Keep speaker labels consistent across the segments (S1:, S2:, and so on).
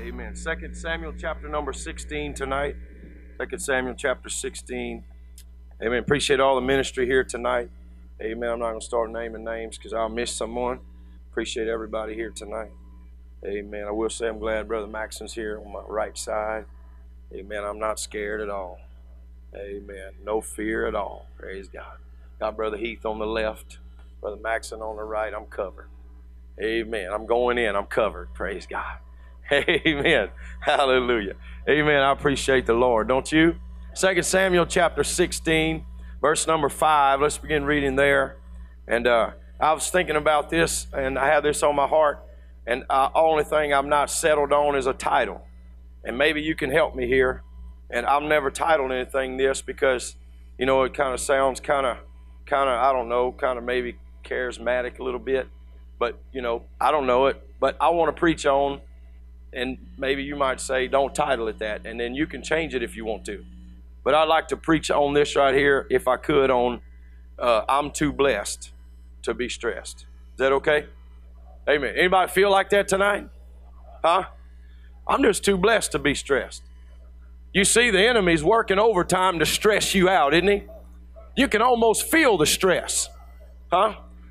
S1: Amen. 2 Samuel chapter number 16 tonight. 2 Samuel chapter 16. Amen. Appreciate all the ministry here tonight. Amen. I'm not going to start naming names because I'll miss someone. Appreciate everybody here tonight. Amen. I will say I'm glad Brother Maxon's here on my right side. Amen. I'm not scared at all. Amen. No fear at all. Praise God. Got Brother Heath on the left. Brother Maxon on the right. I'm covered. Amen. I'm going in. I'm covered. Praise God. Amen. Hallelujah. Amen. I appreciate the Lord. Don't you? 2 Samuel chapter 16, verse number 5. Let's begin reading there. And I was thinking about this, and I have this on my heart. And only thing I'm not settled on is a title. And maybe you can help me here. And I've never titled anything this because, you know, it kind of sounds kind of, I don't know, kind of maybe charismatic a little bit. But, you know, I don't know it. But I want to preach on, and maybe you might say, don't title it that. And then you can change it if you want to. But I'd like to preach on this right here, if I could, on I'm too blessed to be stressed. Is that okay? Amen. Anybody feel like that tonight? Huh? I'm just too blessed to be stressed. You see, the enemy's working overtime to stress you out, isn't he? You can almost feel the stress. Huh?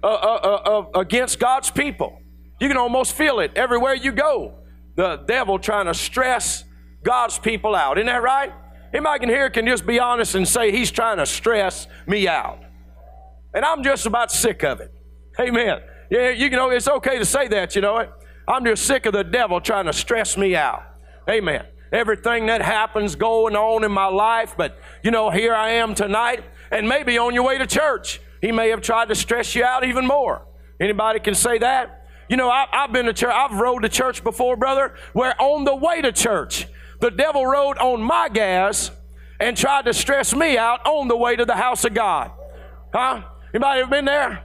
S1: Against God's people. You can almost feel it everywhere you go. The devil trying to stress God's people out. Isn't that right? Anybody can hear can just be honest and say he's trying to stress me out. And I'm just about sick of it. Amen. Yeah, you know, it's okay to say that, you know it. I'm just sick of the devil trying to stress me out. Amen. Everything that happens going on in my life, but, you know, here I am tonight, and maybe on your way to church. He may have tried to stress you out even more. Anybody can say that? You know, I've been to church. I've rode to church before, brother, where on the way to church, the devil rode on my gas and tried to stress me out on the way to the house of God. Huh? Anybody ever been there?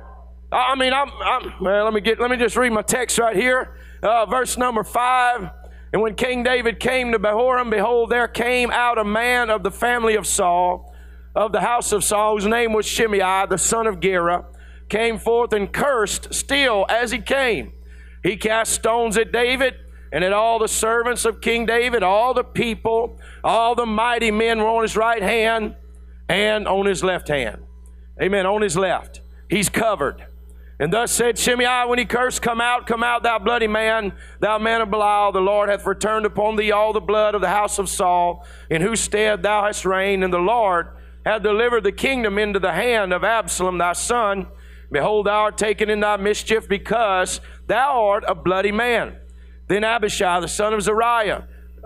S1: I mean, well, let me just read my text right here. Verse number 5. And when King David came to Bahurim, behold, there came out a man of the family of Saul, of the house of Saul, whose name was Shimei, the son of Gera, came forth and cursed still as he came. He cast stones at David and at all the servants of King David, all the people, all the mighty men were on his right hand and on his left hand. Amen, on his left. He's covered. And thus said Shimei when he cursed, come out, thou bloody man, thou man of Belial. The Lord hath returned upon thee all the blood of the house of Saul, in whose stead thou hast reigned, and the Lord hath delivered the kingdom into the hand of Absalom thy son. Behold, thou art taken in thy mischief, because thou art a bloody man. Then Abishai, the son of Zeruiah,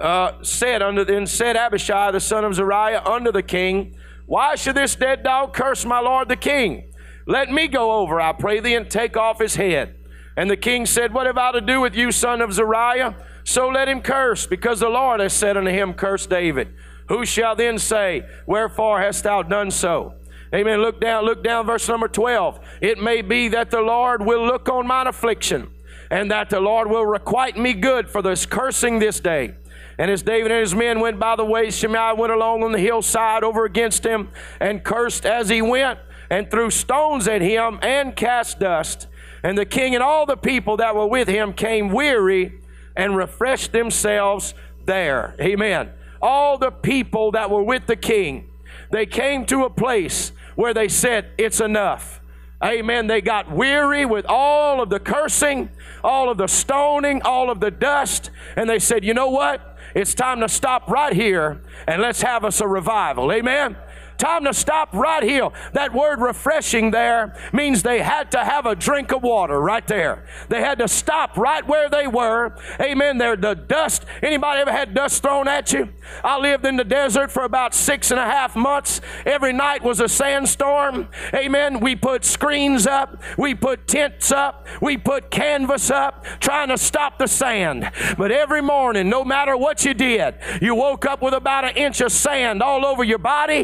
S1: said Abishai, the son of Zeruiah, unto the king, why should this dead dog curse my lord the king? Let me go over, I pray thee, and take off his head. And the king said, what have I to do with you, son of Zeruiah? So let him curse, because the Lord has said unto him, curse David. Who shall then say, wherefore hast thou done so? Amen. Look down, verse number 12. It may be that the Lord will look on mine affliction, and that the Lord will requite me good for this cursing this day. And as David and his men went by the way, Shimei went along on the hillside over against him, and cursed as he went, and threw stones at him, and cast dust. And the king and all the people that were with him came weary, and refreshed themselves there. Amen. All the people that were with the king, they came to a place where they said, it's enough. Amen. They got weary with all of the cursing, all of the stoning, all of the dust. And they said, you know what? It's time to stop right here and let's have us a revival. Amen. Time to stop right here. That word refreshing there means they had to have a drink of water right there. They had to stop right where they were. Amen. There, the dust. Anybody ever had dust thrown at you? I lived in the desert for about 6.5 months. Every night was a sandstorm. Amen. We put screens up. We put tents up. We put canvas up trying to stop the sand. But every morning, no matter what you did, you woke up with about 1 inch of sand all over your body and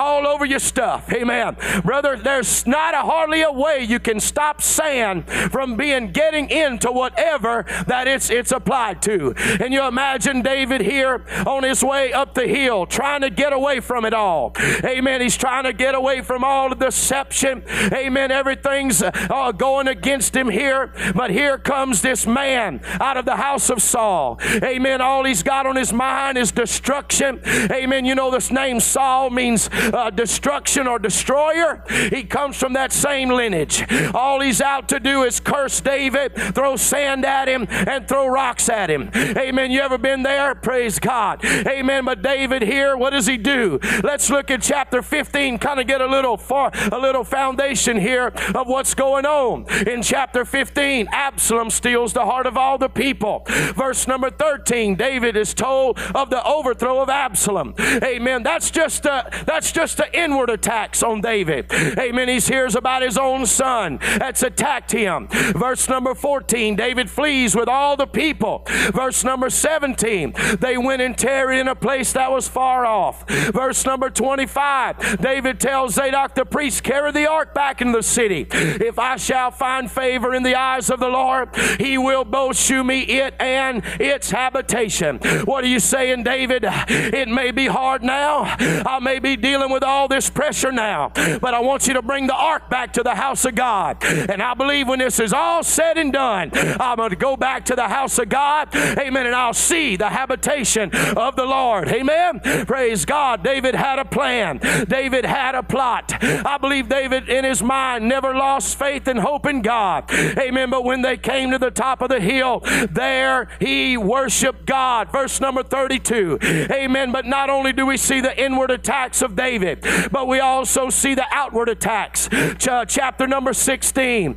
S1: all over your stuff. Amen. Brother, there's not hardly a way you can stop sand from getting into whatever that it's applied to. And you imagine David here on his way up the hill, trying to get away from it all. Amen. He's trying to get away from all the deception. Amen. Everything's going against him here. But here comes this man out of the house of Saul. Amen. All he's got on his mind is destruction. Amen. You know, this name Saul means destruction or destroyer. He comes from that same lineage. All he's out to do is curse David, throw sand at him, and throw rocks at him. Amen. You ever been there? Praise God. Amen. But David here, what does he do? Let's look at chapter 15, kind of get a little foundation here of what's going on. In chapter 15, Absalom steals the heart of all the people. Verse number 13, David is told of the overthrow of Absalom. Amen. That's just the inward attacks on David. Amen. He hears about his own son that's attacked him. Verse number 14, David flees with all the people. Verse number 17, they went and tarried in a place that was far off. Verse number 25, David tells Zadok the priest, carry the ark back into the city. If I shall find favor in the eyes of the Lord, he will both shew me it and its habitation. What are you saying, David? It may be hard now. I may be dealing with all this pressure now, but I want you to bring the ark back to the house of God. And I believe when this is all said and done, I'm going to go back to the house of God. Amen. And I'll see the habitation of the Lord. Amen. Praise God. David had a plan. David had a plot. I believe David in his mind never lost faith and hope in God. Amen. But when they came to the top of the hill, there he worshiped God. Verse number 32. Amen. But not only do we see the inward attacks of David, but we also see the outward attacks. Chapter number 16,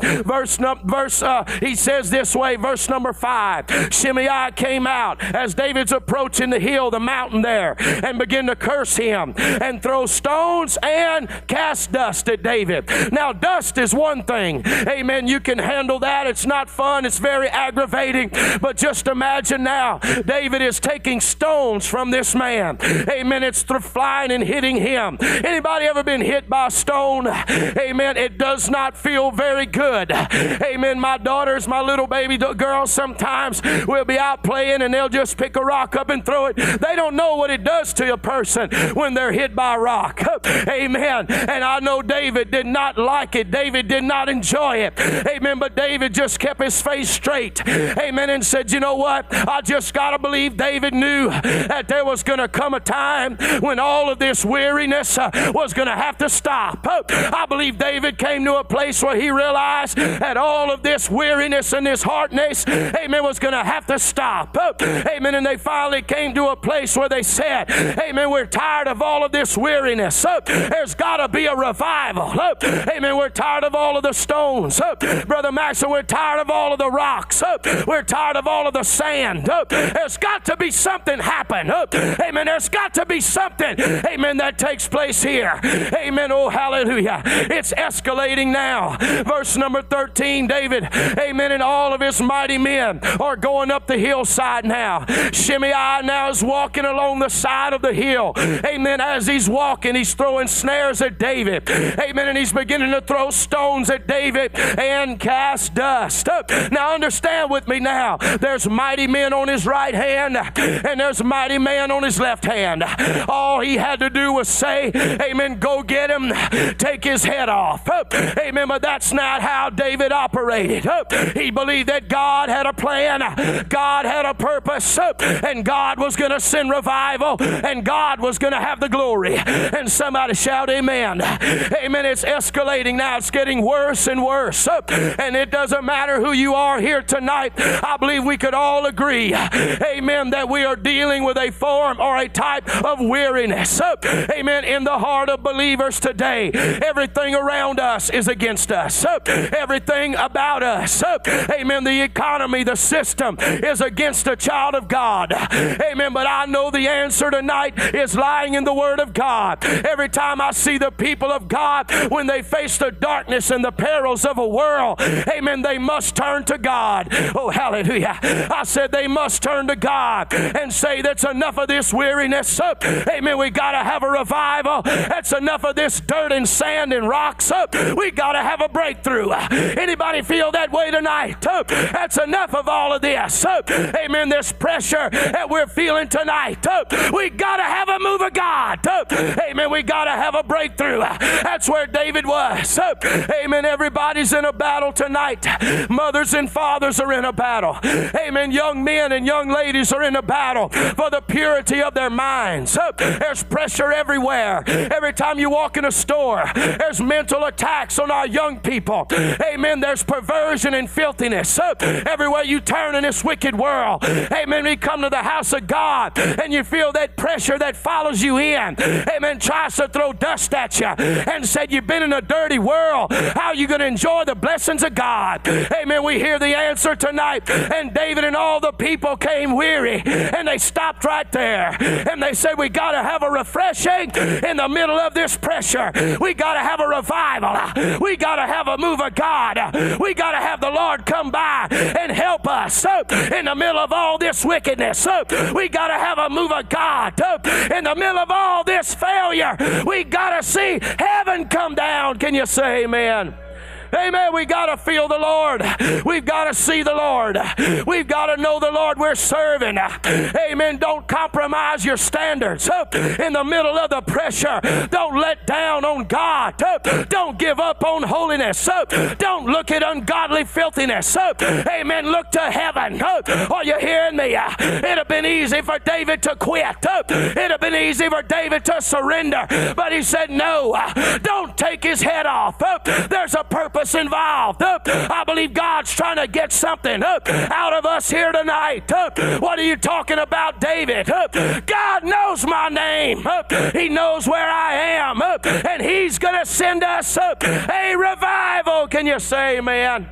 S1: he says this way, verse number 5. Shimei came out as David's approaching the hill, the mountain there, and began to curse him and throw stones and cast dust at David. Now, dust is one thing. Amen. You can handle that. It's not fun. It's very aggravating. But just imagine now, David is taking stones from this man. Amen. It's flying and hitting him. Anybody ever been hit by a stone? Amen. It does not feel very good. Amen. My daughters, my little baby girls, sometimes will be out playing and they'll just pick a rock up and throw it. They don't know what it does to a person when they're hit by a rock. Amen. And I know David did not like it. David did not enjoy it. Amen. But David just kept his face straight. Amen. And said, you know what? I just got to believe David knew that there was going to come a time when all of this weariness was going to have to stop. I believe David came to a place where he realized that all of this weariness and this hardness, amen, was going to have to stop. Amen. And they finally came to a place where they said, amen, we're tired of all of this weariness. There's got to be a revival. Amen. We're tired of all of the stones. Brother Maxwell, we're tired of all of the rocks. We're tired of all of the sand. There's got to be something happen. Amen. There's got to be something, amen, that takes place here. Amen. Oh, hallelujah. It's escalating now. Verse number 13, David, amen, and all of his mighty men are going up the hillside now. Shimei now is walking along the side of the hill. Amen. As he's walking, he's throwing snares at David. Amen. And he's beginning to throw stones at David and cast dust. Now understand with me now. There's mighty men on his right hand and there's a mighty man on his left hand. All he had to do was say, amen, go get him, take his head off. Amen. But that's not how David operated. He believed that God had a plan, God had a purpose, and God was going to send revival, and God was going to have the glory. And somebody shout amen. Amen. It's escalating now. It's getting worse and worse. And it doesn't matter who you are here tonight. I believe we could all agree, amen, that we are dealing with a form or a type of weariness. Amen. In the heart of believers today, everything around us is against us. Everything about us, amen, the economy, the system is against a child of God. Amen. But I know the answer tonight is lying in the Word of God. Every time I see the people of God, when they face the darkness and the perils of a world, amen, they must turn to God. Oh, hallelujah. I said they must turn to God and say that's enough of this weariness. Amen. We got to have a revival. revival. That's enough of this dirt and sand and rocks. We got to have a breakthrough. Anybody feel that way tonight? That's enough of all of this. Amen. This pressure that we're feeling tonight. We got to have a move of God. Amen. We got to have a breakthrough. That's where David was. Amen. Everybody's in a battle tonight. Mothers and fathers are in a battle. Amen. Young men and young ladies are in a battle for the purity of their minds. There's pressure everywhere. Every time you walk in a store, there's mental attacks on our young people. Amen. There's perversion and filthiness everywhere you turn in this wicked world. Amen. We come to the house of God and you feel that pressure that follows you in. Amen. Tries to throw dust at you and said, you've been in a dirty world. How are you going to enjoy the blessings of God? Amen. We hear the answer tonight. And David and all the people came weary and they stopped right there. And they said, we got to have a refreshing in the middle of this pressure. We got to have a revival. We got to have a move of God. We got to have the Lord come by and help us in the middle of all this wickedness. We got to have a move of God in the middle of all this failure. We got to see heaven come down. Can you say amen? Amen. We got to feel the Lord. We've got to see the Lord. We've got to know the Lord we're serving. Amen. Don't compromise your standards in the middle of the pressure. Don't let down on God. Don't give up on holiness. Don't look at ungodly filthiness. Amen. Look to heaven. Are you hearing me? It'd have been easy for David to quit. It'd have been easy for David to surrender. But he said, no, don't take his head off. There's a purpose involved. I believe God's trying to get something out of us here tonight. What are you talking about, David? God knows my name. He knows where I am. And He's going to send us a revival. Can you say amen?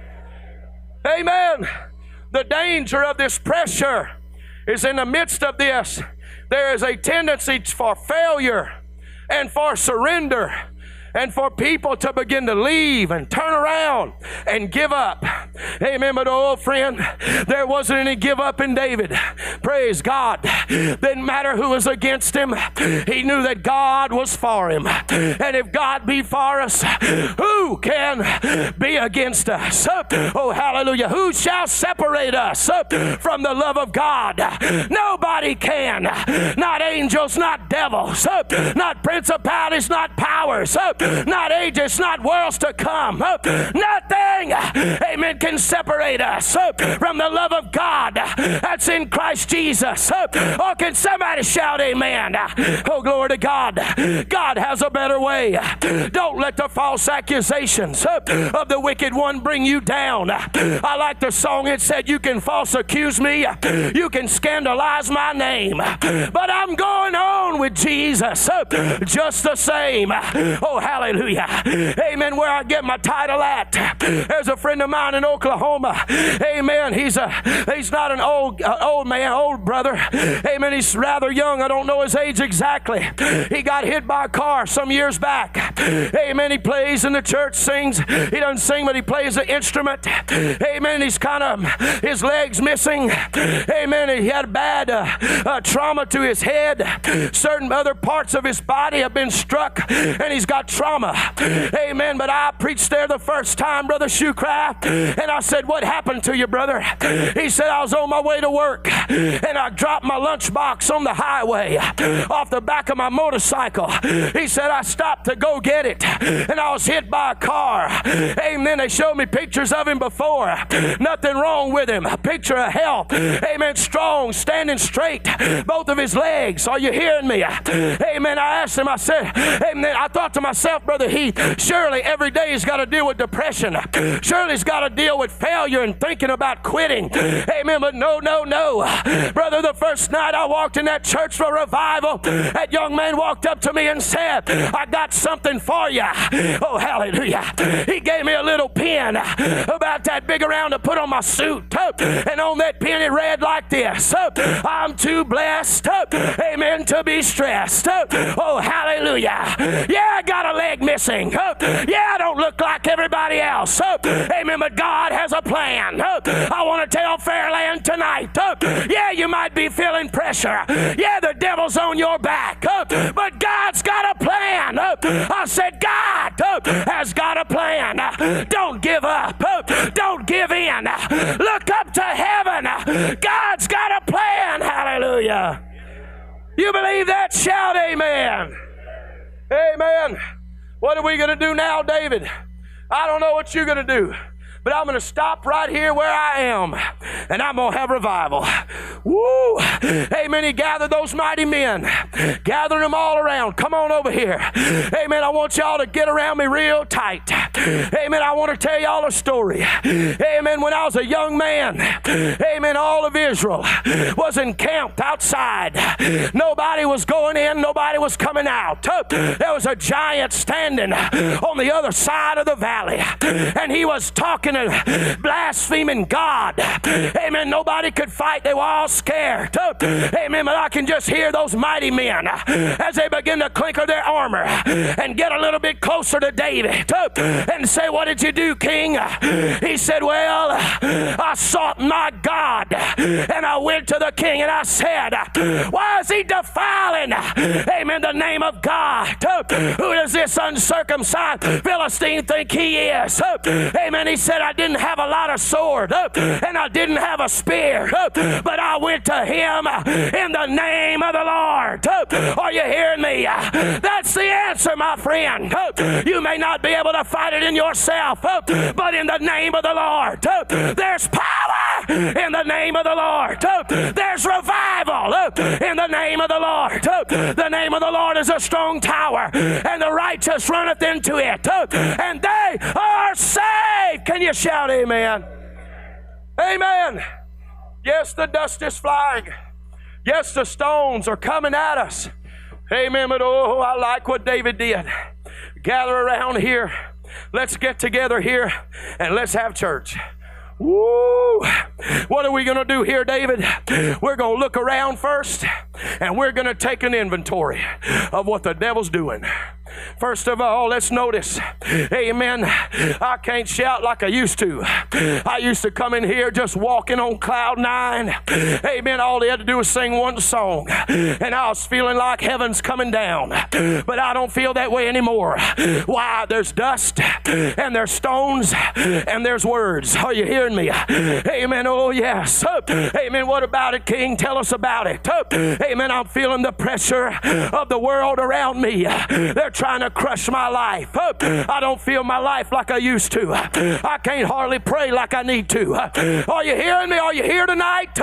S1: Amen. The danger of this pressure is in the midst of this, there is a tendency for failure and for surrender, and for people to begin to leave and turn around and give up. Amen. But oh, friend, there wasn't any give up in David. Praise God. Didn't matter who was against him. He knew that God was for him. And if God be for us, who can be against us? Oh, hallelujah. Who shall separate us from the love of God? Nobody can. Not angels, not devils, not principalities, not powers, not ages, not worlds to come. Nothing, amen, can separate us from the love of God that's in Christ Jesus. Oh, can somebody shout amen? Oh, glory to God. God has a better way. Don't let the false accusations of the wicked one bring you down. I like the song. It said, you can false accuse me, you can scandalize my name, but I'm going on with Jesus just the same. Oh, hallelujah. Amen. Where I get my title at. There's a friend of mine in Oklahoma. Amen. He's not an old man, old brother. Amen. He's rather young. I don't know his age exactly. He got hit by a car some years back. Amen. He plays in the church, sings. He doesn't sing, but he plays the instrument. Amen. He's kind of, his legs missing. Amen. He had bad trauma to his head. Certain other parts of his body have been struck, and he's got trauma. Amen. But I preached there the first time, Brother Shoecraft, and I said, what happened to you, brother? He said, I was on my way to work, and I dropped my lunchbox on the highway off the back of my motorcycle. He said, I stopped to go get it, and I was hit by a car. Amen. They showed me pictures of him before. Nothing wrong with him. A picture of health. Amen. Strong, standing straight. Both of his legs. Are you hearing me? Amen. I asked him, I said, amen. I thought to myself, Brother Heath, surely every day he's got to deal with depression. Surely he's got to deal with failure and thinking about quitting. Amen. But no. Brother, the first night I walked in that church for revival, that young man walked up to me and said, I got something for you. Oh, hallelujah. He gave me a little pin about that big around to put on my suit. And on that pin it read like this: I'm too blessed, amen, to be stressed. Oh, hallelujah. Yeah, I got a leg missing. Yeah, I don't look like everybody else. Amen, but God has a plan. I want to tell Fairland tonight, yeah, you might be feeling pressure. Yeah, the devil's on your back. But God's got a plan. I said, God has got a plan. Don't give up. Don't give in. Look up to heaven. God's got a plan. Hallelujah. You believe that? Shout amen. Amen. What are we going to do now, David? I don't know what you're going to do, but I'm going to stop right here where I am, and I'm going to have revival. Woo! Amen. He gathered those mighty men, gathering them all around. Come on over here. Amen. I want y'all to get around me real tight. Amen. I want to tell y'all a story. Amen. When I was a young man, amen, all of Israel was encamped outside. Nobody was going in. Nobody was coming out. There was a giant standing on the other side of the valley, and he was talking and blaspheming God. Amen. Nobody could fight. They were all scared. Amen. But I can just hear those mighty men as they begin to clinker their armor and get a little bit closer to David and say, what did you do, King? He said, well, I sought my God, and I went to the king and I said, why is he defiling, amen, the name of God? Who does this uncircumcised Philistine think he is? Amen. He said, I didn't have a lot of sword and I didn't have a spear, but I went to him in the name of the Lord. Are you hearing me? That's the answer, my friend. You may not be able to fight it in yourself, but in the name of the Lord, there's power in the name of the Lord. There's revival in the name of the Lord. The name of the Lord is a strong tower, and the righteous runneth into it, and they are saved. Can you shout amen? Amen. Yes, the dust is flying. Yes, the stones are coming at us. Amen. But oh, I like what David did. Gather around here. Let's get together here and let's have church. Woo! What are we going to do here, David? We're going to look around first, and we're going to take an inventory of what the devil's doing. First of all, let's notice, amen, I can't shout like I used to. I used to come in here just walking on cloud nine. Amen. All they had to do was sing one song, and I was feeling like heaven's coming down. But I don't feel that way anymore. Why? There's dust, and there's stones, and there's words. Are you hearing me? Amen. Oh, yes. Amen. What about it, King? Tell us about it. Amen. I'm feeling the pressure of the world around me. They're trying to crush my life. I don't feel my life like I used to. I can't hardly pray like I need to. Are you hearing me? Are you here tonight?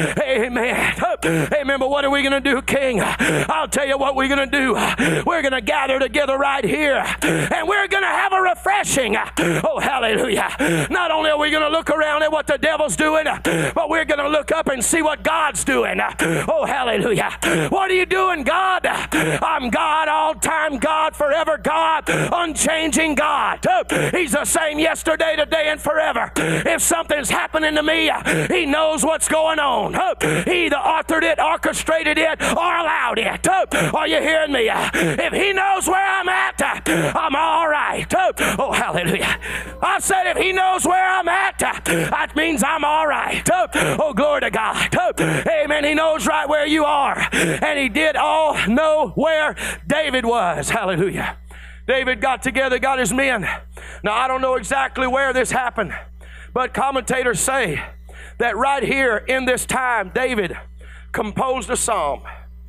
S1: Amen. Amen. But what are we going to do, King? I'll tell you what we're going to do. We're going to gather together right here, and we're going to have a refreshing. Oh, hallelujah. Not only are we going to look around at what the devil's doing, but we're going to look up and see what God's doing. Oh, hallelujah. What are you doing, God? I'm God, all-time God, forever God, unchanging God. He's the same yesterday, today, and forever. If something's happening to me, he knows what's going on. He either authored it, orchestrated it, or allowed it. Are you hearing me? If he knows where I'm at, I'm all right. Oh, hallelujah. I said if he knows where I'm at, that means I'm all right. Oh, glory to God. Amen. He knows right where you are. And he did all know where David was. Hallelujah. David got together, got his men. Now, I don't know exactly where this happened, but commentators say that right here in this time, David composed a psalm.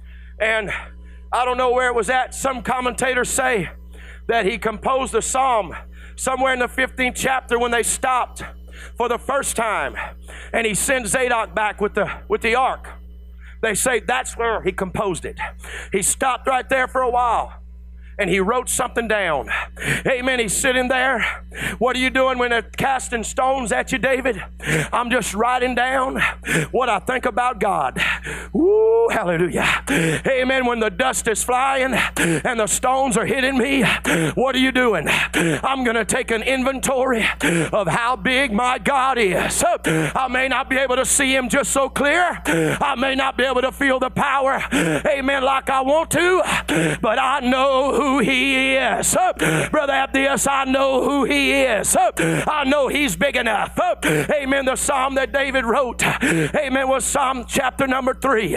S1: And I don't know where it was at. Some commentators say that he composed a psalm somewhere in the 15th chapter when they stopped for the first time, and he sent Zadok back with the ark. They say that's where he composed it. He stopped right there for a while, and he wrote something down. Amen. He's sitting there. What are you doing when they're casting stones at you, David? I'm just writing down what I think about God. Woo, hallelujah. Amen. When the dust is flying and the stones are hitting me, what are you doing? I'm going to take an inventory of how big my God is. I may not be able to see him just so clear. I may not be able to feel the power, amen, like I want to, but I know who he is. Brother Abdias, I know who he is. I know he's big enough. Amen. The psalm that David wrote, amen, was Psalm chapter number 3.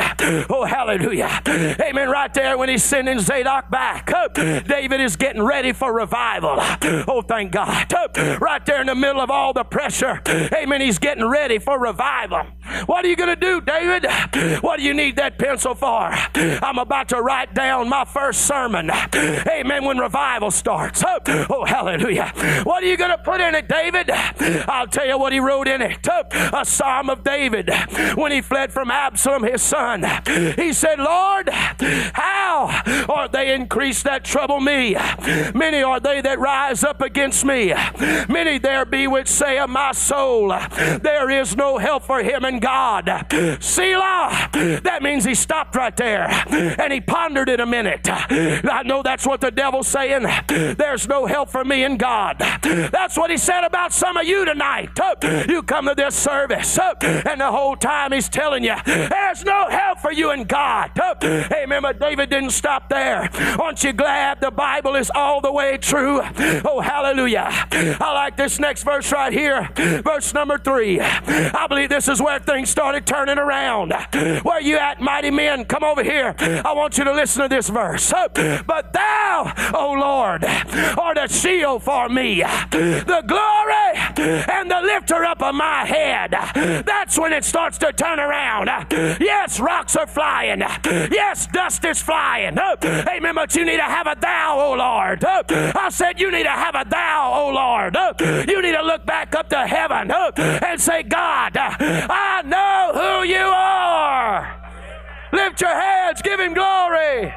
S1: Oh, hallelujah. Amen. Right there when he's sending Zadok back, David is getting ready for revival. Oh, thank God. Right there in the middle of all the pressure, amen, he's getting ready for revival. What are you going to do, David? What do you need that pencil for? I'm about to write down my first sermon. Amen. When revival starts. Oh, hallelujah. What are you going to put in it, David? I'll tell you what he wrote in it. A Psalm of David when he fled from Absalom, his son. He said, Lord, how are they increased that trouble me? Many are they that rise up against me. Many there be which say of my soul, there is no help for him in God. Selah. That means he stopped right there and he pondered it a minute. I know that's what the devil's saying. There's no help for me in God. That's what he said about some of you tonight. You come to this service and the whole time he's telling you there's no help for you in God. Amen. But David didn't stop there. Aren't you glad the Bible is all the way true? Oh, hallelujah. I like this next verse right here. Verse number 3. I believe this is where things started turning around. Where you at, mighty men? Come over here. I want you to listen to this verse. But thou, O Lord, art a shield for me, the glory and the lifter up of my head. That's when it starts to turn around. Yes, rocks are flying. Yes, dust is flying. Amen. But you need to have a thou, O Lord. I said you need to have a thou, O Lord. You need to look back up to heaven and say, God, I know who you are. Lift your hands. Give him glory.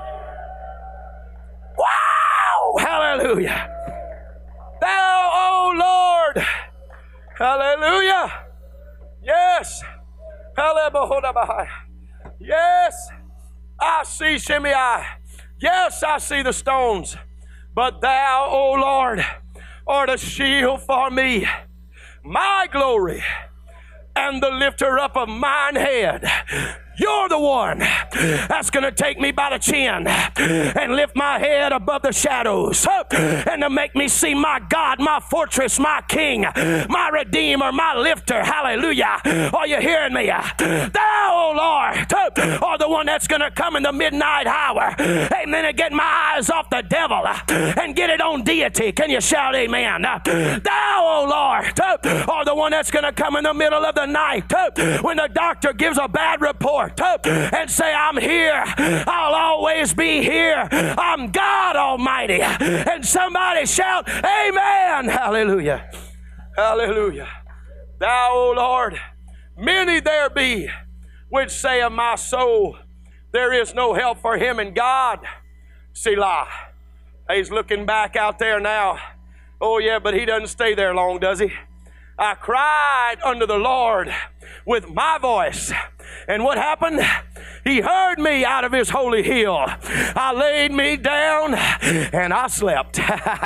S1: Wow. Hallelujah. Thou, O Lord. Hallelujah. Yes. Hallelujah. Yes. I see Shimei. Yes, I see the stones. But thou, O Lord, art a shield for me, my glory, and the lifter up of mine head. You're the one that's going to take me by the chin and lift my head above the shadows and to make me see my God, my fortress, my King, my Redeemer, my lifter. Hallelujah. Are you hearing me? Thou, O Lord, are the one that's going to come in the midnight hour. Amen. And get my eyes off the devil and get it on deity. Can you shout amen? Thou, O Lord, are the one that's going to come in the middle of the night when the doctor gives a bad report and say, I'm here. I'll always be here. I'm God Almighty. And somebody shout, amen. Hallelujah. Hallelujah. Thou, O Lord, many there be which say of my soul, there is no help for him in God. Selah. He's looking back out there now. Oh, yeah, but he doesn't stay there long, does he? I cried unto the Lord with my voice. And what happened? He heard me out of his holy hill. I laid me down and I slept.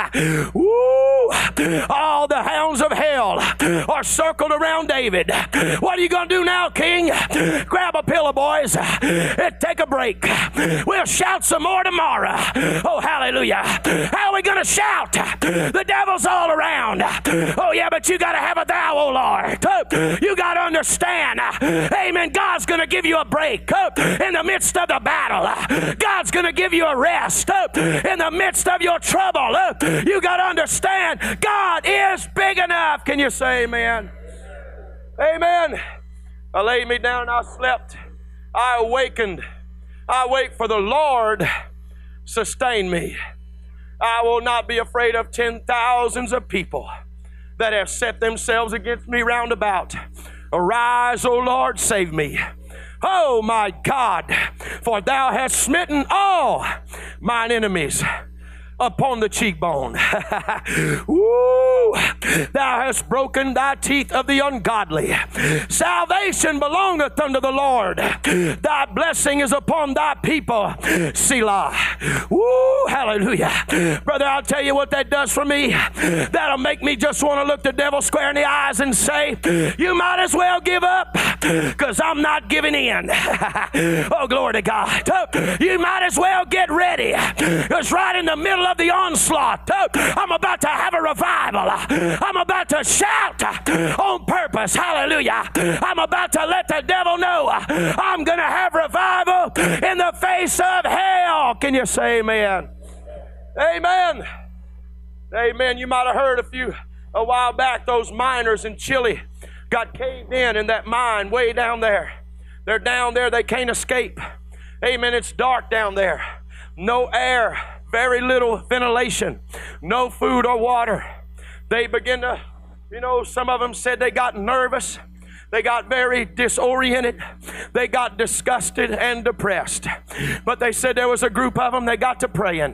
S1: Woo! All the hounds of hell are circled around David. What are you going to do now, King? Grab a pillow, boys, and take a break. We'll shout some more tomorrow. Oh, hallelujah. How are we going to shout? The devil's all around. Oh, yeah, but you got to have a thou, oh Lord. You got to understand. Amen. God's going to give you a break in the midst of the battle. God's going to give you a rest in the midst of your trouble. You got to understand God is big enough. Can you say amen? Amen. I laid me down and I slept. I awakened. I wait for the Lord sustain me. I will not be afraid of 10,000s of people that have set themselves against me round about. Arise, O Lord, save me. Oh, my God, for thou hast smitten all mine enemies upon the cheekbone. Woo! Thou hast broken thy teeth of the ungodly. Salvation belongeth unto the Lord. Thy blessing is upon thy people. Selah. Woo! Hallelujah. Brother, I'll tell you what that does for me. That'll make me just want to look the devil square in the eyes and say, you might as well give up, because I'm not giving in. Oh, glory to God. You might as well get ready, because right in the middle of the onslaught, I'm about to have a revival. I'm about to shout on purpose. Hallelujah. I'm about to let the devil know I'm going to have revival in the face of hell. Can you say amen? Amen. Amen. You might have heard a while back, those miners in Chile got caved in that mine way down there. They're down there. They can't escape. Amen. It's dark down there. No air. Very little ventilation. No food or water. They begin to, some of them said they got nervous. They got very disoriented. They got disgusted and depressed. But they said there was a group of them, they got to praying.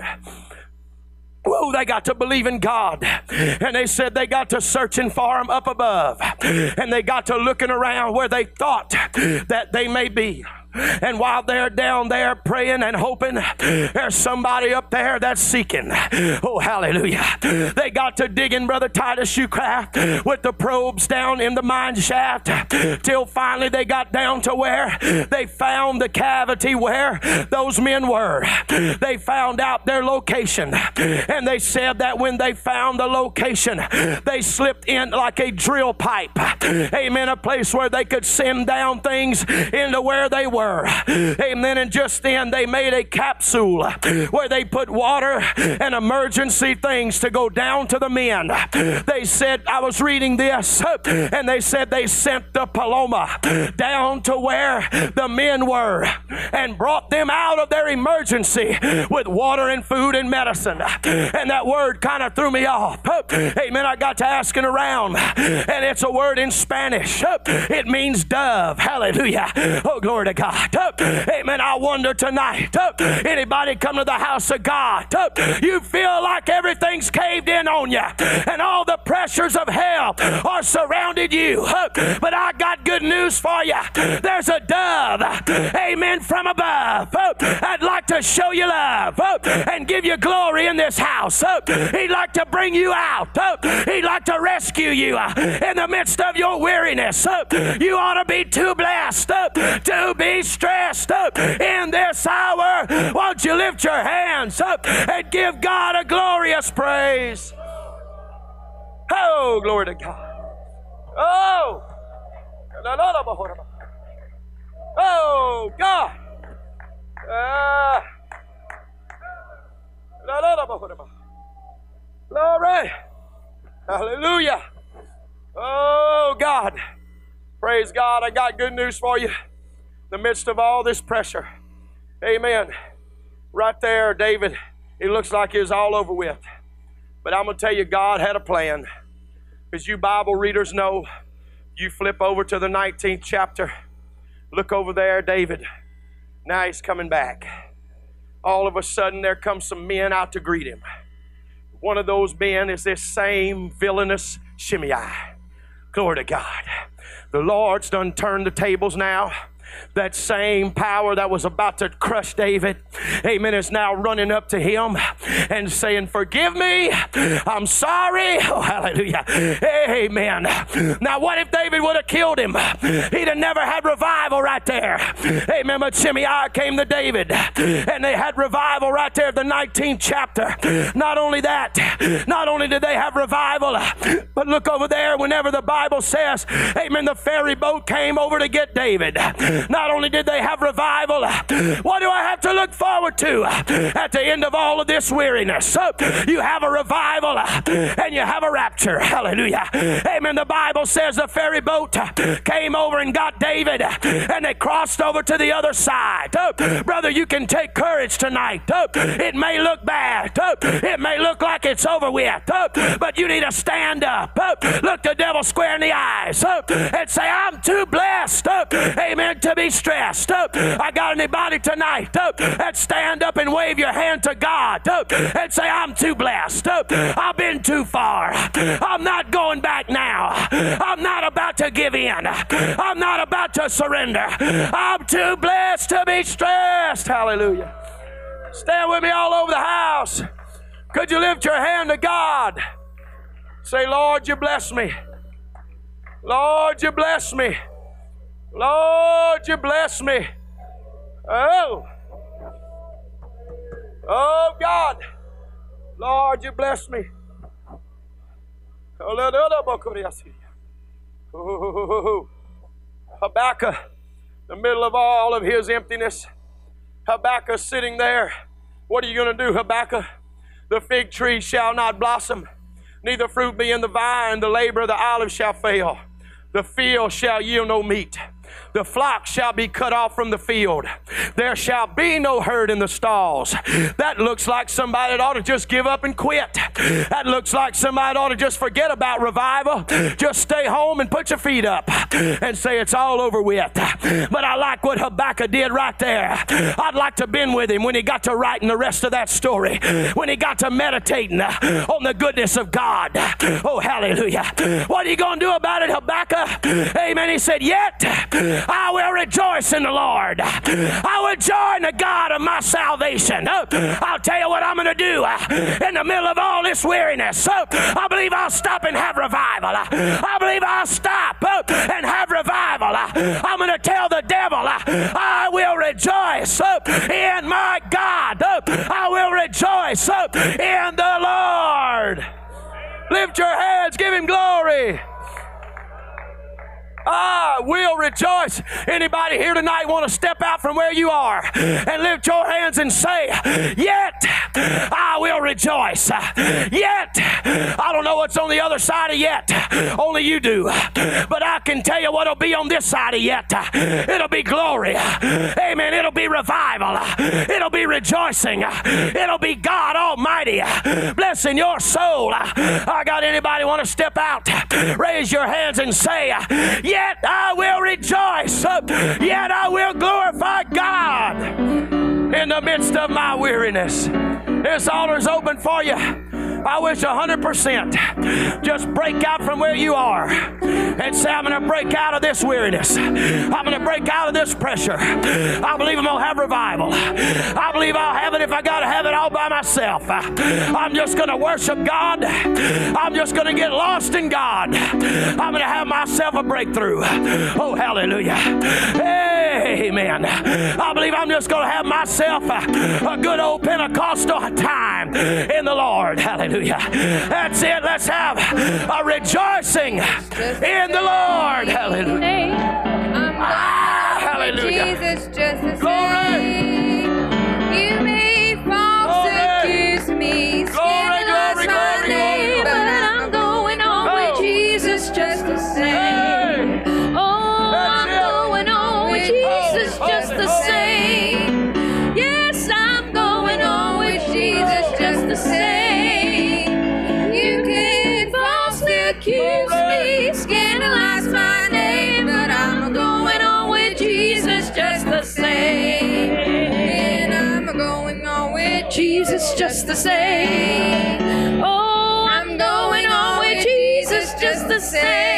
S1: Oh, they got to believe in God. And they said they got to searching for Him up above. And they got to looking around where they thought that they may be. And while they're down there praying and hoping, there's somebody up there that's seeking. Oh, hallelujah. They got to digging, Brother Titus Shoecraft, with the probes down in the mine shaft, till finally they got down to where they found the cavity where those men were. They found out their location. And they said that when they found the location, they slipped in like a drill pipe. Amen. A place where they could send down things into where they were. Amen. And just then they made a capsule where they put water and emergency things to go down to the men. They said, I was reading this, and they said they sent the Paloma down to where the men were and brought them out of their emergency with water and food and medicine. And that word kind of threw me off. Amen. I got to asking around, and it's a word in Spanish. It means dove. Hallelujah. Oh, glory to God. Amen. I wonder tonight, anybody come to the house of God, you feel like everything's caved in on you and all the pressures of hell are surrounded you. But I got good news for you. There's a dove, amen, from above. I'd like to show you love and give you glory in this house. He'd like to bring you out. He'd like to rescue you in the midst of your weariness. You ought to be too blessed to be stressed in this hour. Won't you lift your hands up and give God a glorious praise? Oh, glory to God. Oh, oh God. Glory. Hallelujah. Oh God. Praise God. I got good news for you. In the midst of all this pressure. Amen. Right there, David, it looks like it was all over with. But I'm going to tell you, God had a plan. As you Bible readers know, you flip over to the 19th chapter. Look over there, David. Now he's coming back. All of a sudden, there comes some men out to greet him. One of those men is this same villainous Shimei. Glory to God. The Lord's done turned the tables now. That same power that was about to crush David, amen, is now running up to him and saying, forgive me, I'm sorry. Oh, hallelujah. Amen. Now, what if David would have killed him? He'd have never had revival right there. Amen. But Shimei came to David, and they had revival right there at the 19th chapter. Not only that, not only did they have revival, but look over there, whenever the Bible says, amen, the ferry boat came over to get David. Not only did they have revival, what do I have to look forward to at the end of all of this weariness? You have a revival and you have a rapture. Hallelujah. Amen. The Bible says the ferry boat came over and got David and they crossed over to the other side. Brother, you can take courage tonight. It may look bad. It may look like it's over with. But you need to stand up. Look the devil square in the eyes and say, I'm too blessed. Amen. To be stressed. I got anybody tonight that stand up and wave your hand to God and say, I'm too blessed. I've been too far. I'm not going back now. I'm not about to give in. I'm not about to surrender. I'm too blessed to be stressed. Hallelujah. Stand with me all over the house. Could you lift your hand to God? Say, Lord, you bless me. Lord, you bless me. Lord, you bless me. Oh. Oh, God. Lord, you bless me. Habakkuk, in the middle of all of his emptiness, Habakkuk sitting there. What are you going to do, Habakkuk? The fig tree shall not blossom, neither fruit be in the vine, the labor of the olive shall fail. The field shall yield no meat. The flock shall be cut off from the field. There shall be no herd in the stalls. That looks like somebody that ought to just give up and quit. That looks like somebody that ought to just forget about revival. Just stay home and put your feet up and say it's all over with. But I like what Habakkuk did right there. I'd like to have been with him when he got to writing the rest of that story, when he got to meditating on the goodness of God. Oh, hallelujah. What are you going to do about it, Habakkuk? Amen. He said, yet I will rejoice in the Lord. I will joy in the God of my salvation. I'll tell you what I'm going to do in the middle of all this weariness. I believe I'll stop and have revival. I believe I'll stop and have revival. I'm going to tell the devil, I will rejoice in my God. I will rejoice in the Lord. Lift your hands, give him glory. I will rejoice. Anybody here tonight want to step out from where you are and lift your hands and say, yet I will rejoice. Yet, I don't know what's on the other side of yet. Only you do. But I can tell you what'll be on this side of yet. It'll be glory. Amen. It'll be revival. It'll be rejoicing. It'll be God Almighty blessing your soul. I got anybody want to step out? Raise your hands and say, yet I will rejoice. Yet I will glorify God in the midst of my weariness. This altar's open for you. I wish 100% just break out from where you are and say, I'm going to break out of this weariness. I'm going to break out of this pressure. I believe I'm going to have revival. I believe I'll have it if I got to have it all by myself. I'm just going to worship God. I'm just going to get lost in God. I'm going to have myself a breakthrough. Oh, hallelujah. Amen. I believe I'm just going to have myself a good old Pentecostal time in the Lord. Hallelujah. That's it. Let's have a rejoicing in the Lord. Hallelujah. Hallelujah.
S2: Jesus, just the
S1: Glory.
S2: same. You may false accuse me, scandalize my name, but I'm going on with Jesus just the same. Oh, I'm going on with Jesus just the same. Yes, I'm going on with Jesus just the same. Accuse me, scandalize my name, but I'm going on with Jesus just the same. And I'm going on with Jesus just the same. Oh, I'm going on with Jesus just the same.